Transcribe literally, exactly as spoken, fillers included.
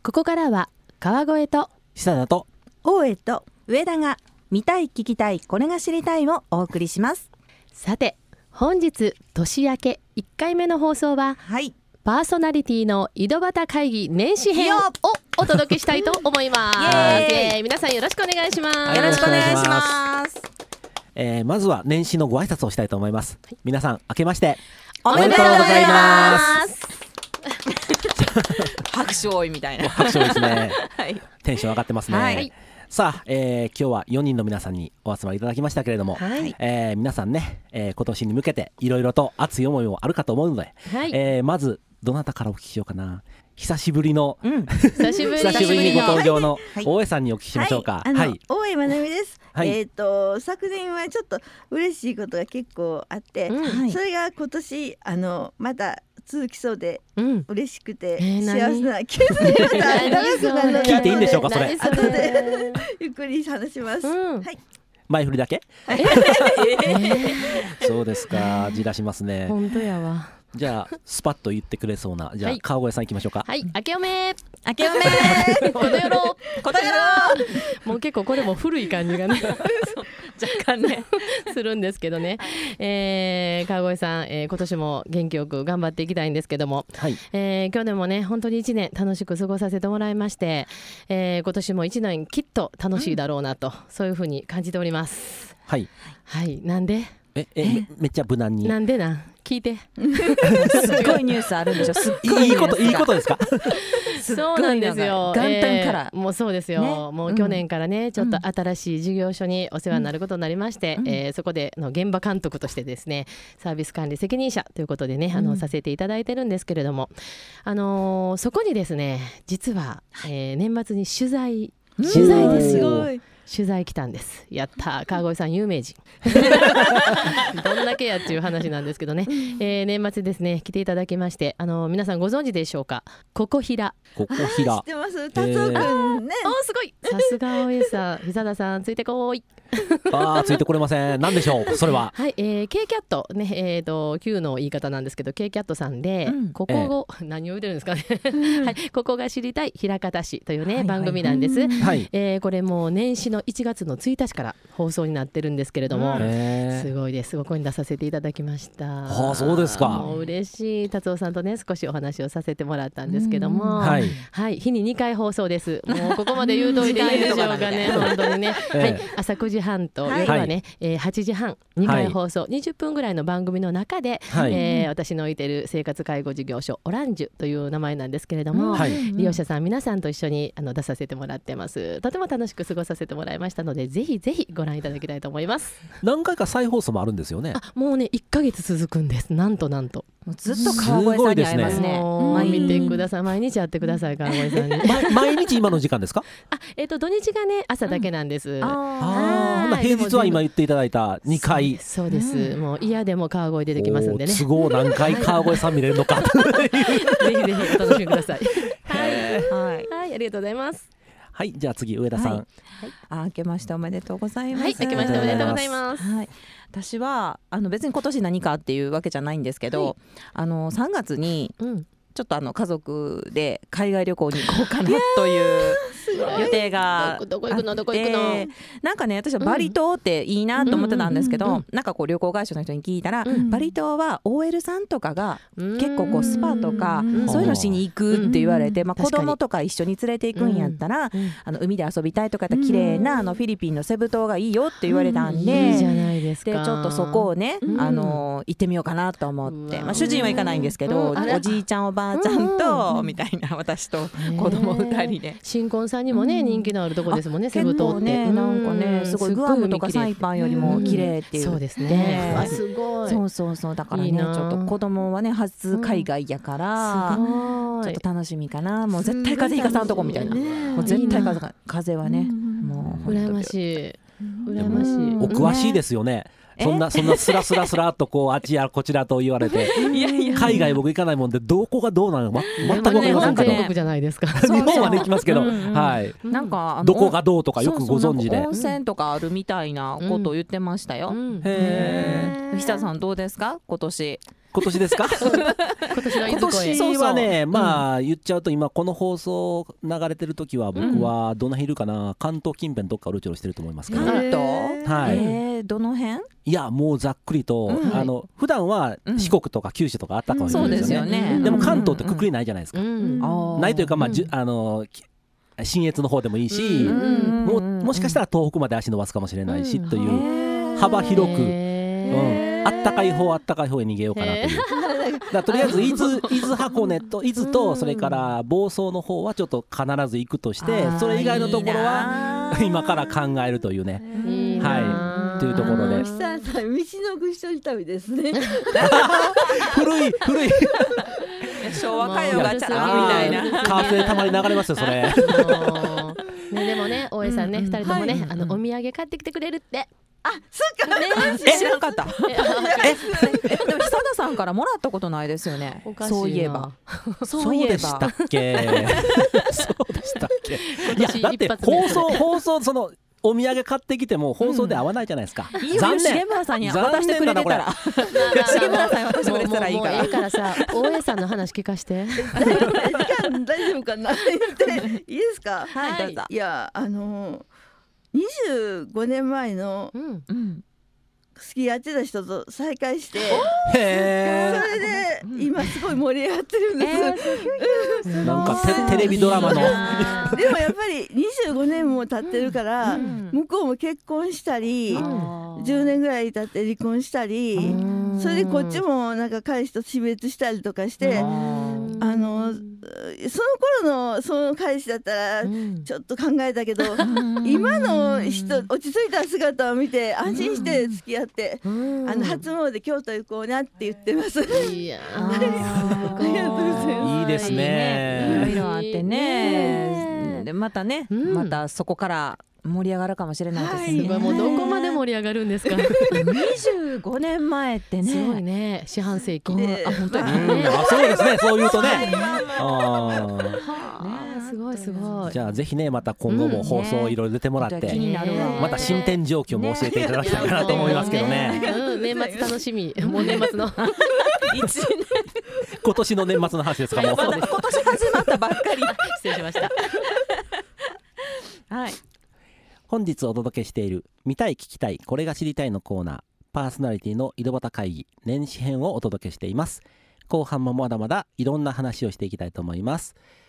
ここからは川越と久田と大江と上田が見たい聞きたいこれが知りたいをお送りします。 さて本日年明けいっかいめの放送は、 はい、 パーソナリティの井戸端会議年始編をお届けしたいと思います。イエーイ、皆さんよろしくお願いします。 よろしくお願いします。 えー、まずは年始のご挨拶をしたいと思います、はい、皆さん明けましておめでとうございます拍手多いみたいな拍手多いですね、 はい、 テンション上がってますね、はい、さあ、えー、今日はよにんの皆さんにお集まりいただきましたけれども、はい、えー、皆さんね、えー、今年に向けていろいろと熱い思いもあるかと思うので、はい、えー、まずどなたからお聞きしようかな。久しぶりの、うん、久しぶりにご登場の大江さんにお聞きしましょうか。 はい、はい、 はい、 大江まなみです、はい、えーと昨年はちょっと嬉しいことが結構あって、うん、それが今年あのまた続きそうで、うん、嬉しくて、えー、幸せな気分でまた長くなるので聞いていいんでしょうかそれ。 後でゆっくり話します、うん、はい。 前振りだけそうですか、じらしますね。 本当やわ。 じゃあスパッと言ってくれそうな、じゃあ、はい、川越さん行きましょうか。 はい、明けおめ明けおめことよろことよろもう結構これも古い感じがね若干ねするんですけどね、えー、川越さん、えー、今年も元気よく頑張っていきたいんですけども、はい、えー、去年もね本当にいちねん楽しく過ごさせてもらいまして、えー、今年もいちねんきっと楽しいだろうなと、うん、そういうふうに感じております。はいはい。なんでええめ, めっちゃ無難になんでなん聞いてすごいニュースあるんでしょ。すっごいいいこといいことですかそうなんですよ。 元旦から、 えー、もうそうですよ、ね、もう去年からね、うん、ちょっと新しい事業所にお世話になることになりまして、うん、えー、そこでの現場監督としてですねサービス管理責任者ということでね、あの、うん、させていただいてるんですけれども、あのー、そこにですね実は、えー、年末に取材取材ですよ。取材来たんです。やったー、川越さん有名人どんだけやっていう話なんですけどね、えー、年末ですね来ていただきまして、あの皆さんご存知でしょうか。ここひらここひら知ってます。達夫くんね。 おすごい、さすが大江さん。久田さんついてこいあーついてこれません。何でしょうそれは。 はい、えー、K キャットね、えーと Q の言い方なんですけど K キャットさんで、うん、ここを、えー、何を言ってるんですかねはい、ここが知りたい枚方市というね、はいはい、番組なんです、はい、えー、これもう年始のいちがつのついたちから放送になってるんですけれども、うん、すごいです。ここに出させていただきました。 はあ、そうですか。 もう嬉しい。達夫さんとね少しお話をさせてもらったんですけども、はい、はい、日ににかい放送です。もうここまで言うといていいでしょうかね本当にね、はい、朝くじはんと夜はね、はい、えー、はちじはんにかい放送、はい、にじゅっぷんぐらいの番組の中で、はい、えー、私の置いてる生活介護事業所オランジュという名前なんですけれども、はい、利用者さん皆さんと一緒にあの出させてもらってます。とても楽しく過ごさせてもらいましたので、ぜひぜひご覧いただきたいと思います。 何回か再放送もあるんですよね。 あ、もうねいっかげつ続くんです。なんとなんともうずっと川越さんに会えますね。 もう見てください。毎日会ってください川越さんに毎日今の時間ですか。 あ、えーと土日がね朝だけなんです、うん、 ああ、平日は今言っていただいたにかい。 そうです、そうです、うん、もう嫌でも川越出てきますんでね。 都合何回川越さん見れるのかぜひぜひお楽しみくださいはい、はい、はい、ありがとうございます。 はい、じゃあ次上田さん、はい、 あ、明けましておめでとうございます。 はい、明けましておめでとうございます。 はい、私はあの別に今年何かっていうわけじゃないんですけど、はい、あのさんがつに、うん、ちょっとあの家族で海外旅行に行こうかなという予定があって、 どこ行くのどこ行くの。 なんかね私はバリ島っていいなと思ってたんですけど、うんうんうんうん、なんかこう旅行会社の人に聞いたら、うん、バリ島は オーエル さんとかが結構こうスパとかそういうのしに行くって言われて、まあ、子供とか一緒に連れて行くんやったら、うん、あの海で遊びたいとかやったら綺麗なあのフィリピンのセブ島がいいよって言われたんで、うん、 いいじゃないですか。 でちょっとそこをね、うん、あの行ってみようかなと思って、まあ、主人は行かないんですけど、うん、おじいちゃんおばあちゃんと、うん、みたいな私と子供ふたりで、 新婚さんにもね、うん、人気のあるとこですもんね、セブ島って。 ね、なんかね、すごいグアムとかサイパンよりも綺麗っていう、 うん、そうですね、あ、すごい。 そうそうそう、だからね、いいちょっと子供はね初海外やから、うん、ちょっと楽しみかな。もう絶対風邪ひかさんとこみたいな、ね、もう絶対風風はね、もう羨ましい羨ましい。 お詳しいですよね。そんなそんなスラスラスラっとこうあっちやこちらと言われていやいや海外僕行かないもんでどこがどうなのか、ま、全く分かりませんけど、 全国じゃないですか日本はできますけど、うんうん、はい、 なんかどこがどうとかよくご存知で、 そうそう、温泉とかあるみたいなことを言ってましたよ、うん、 へえ。 久田さんどうですか今年。 今年ですか今年の今年はね、まあ言っちゃうと今この放送流れてる時は僕はどの辺いるかな、関東近辺どっかうろちょろしてると思いますけど。 関東、 はい、 えー、どの辺？ いやもうざっくりと、うん、あの普段は四国とか九州とかあったかもしれないですよね、うん、そうですよね。でも関東ってくくりないじゃないですか、うん、ないというか、まあ、じゅあの信越の方でもいいし、うん、も, もしかしたら東北まで足伸ばすかもしれないし、うん、という幅広く、うん、あったかい方あったかい方へ逃げようかなという。だとりあえず伊豆、伊豆箱根と伊豆とそれから房総の方はちょっと必ず行くとして、それ以外のところは今から考えるというね、はいというところで。 久さん道のく一人旅ですね。 古い古い。 昭和歌謡がちゃうみたいな。 カーフでたまに流れますよそれ。 ね、でもね大江さんね、うんうん、ふたりともね、はい、あのお土産買ってきてくれるって。 あ、そうか、ね、 知らんかった。ええでも久田さんからもらったことないですよね。そういえばそういえばそうでしたっけそうでしたっけ。いやだって放送放送そのお土産買ってきても放送で合わないじゃないですか、 うん、いいよ、重村さんに渡してくれてたら重村さんに渡してくれてたらいいから。 もうもうもういいからさ大江さんの話聞かして大丈夫かなっていいですか。 はい、どうぞ。 いやあのにじゅうごねんまえの好き合ってた人と再会して、 へそれで今すごい盛り上がってるんです、 うん、なんか テ, テレビドラマのでもやっぱりにじゅうごねんも経ってるから、うん、向こうも結婚したり、うん、じゅうねんぐらい経って離婚したり、うん、それでこっちもなんか彼氏と死別したりとかして、うん、あのその頃のその彼氏だったらちょっと考えたけど、うん、今の人落ち着いた姿を見て安心して付き合って、うん、あの初詣京都行こうなって言ってます。 いやありがとうございます。 いいですね。 いろいろあってね。でまたね、うん、またそこから盛り上がるかもしれないですね。 はい、もうどこまで盛り上がるんですか。にじゅうごねんまえってね。 すごいね。四半世紀。 ね、あ本当に、 ね。あそうですね。そう言うとね。 あねすごいすごい。 じゃあぜひねまた今後も放送いろいろ出てもらって、うんね、また進展状況も教えていただきたいなと思いますけどね。 うん、年末楽しみ。もう年末の一年今年の年末の話ですかもう。 ま、今年始まったばっかり。 失礼しました。 はい。 本日お届けしている見たい聞きたいこれが知りたいのコーナー、パーソナリティの井戸端会議年始編をお届けしています。後半もまだまだいろんな話をしていきたいと思います。